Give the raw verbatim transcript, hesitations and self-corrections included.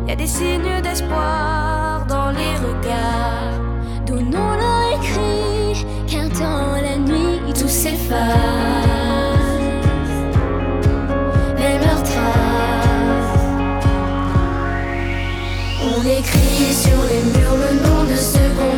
y a des signes d'espoir dans les regards. Donnons-leur écrit qu'un temps la nuit tout s'efface. Même leurs traces. On écrit sur les murs le nom de ce qu'on